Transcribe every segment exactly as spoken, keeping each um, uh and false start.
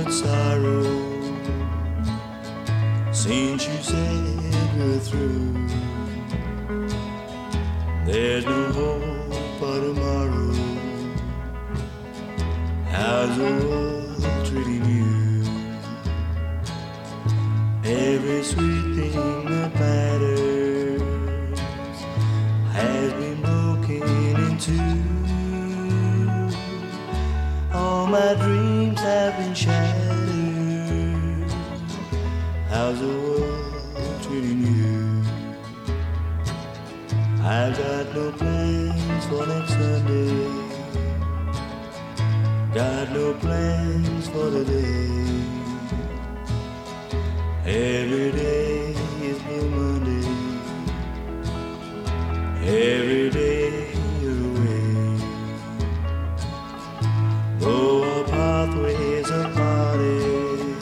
with sorrow since you said we're through. There's no hope for tomorrow. How's the world treating you? Every sweet thing that matters has been broken in two. All my dreams have been shattered. How's the world treating you? I've got no plans for next Sunday. Got no plans for today. Every day is Blue Monday. Every day you're away. Though our pathways are parted,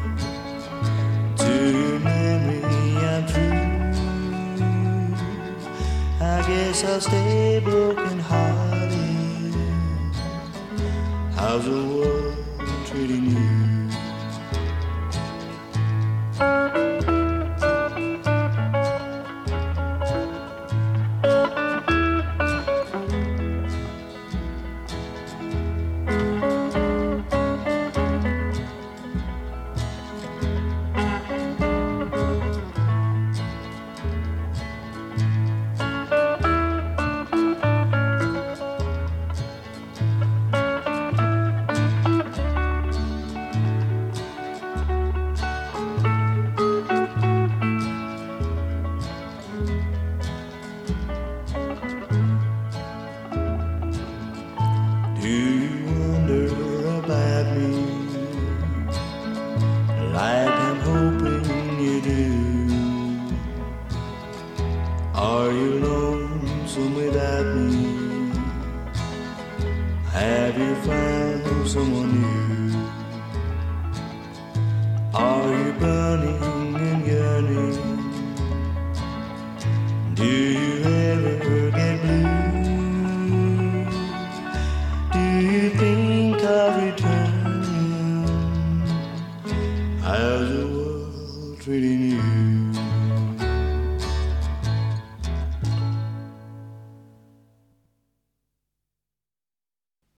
to your memory I'm true. I guess I'll stay broken hearted. How's the world treating you? Do you wonder about me like I'm hoping you do? Are you lonesome without me? Have you found someone new? Are you burning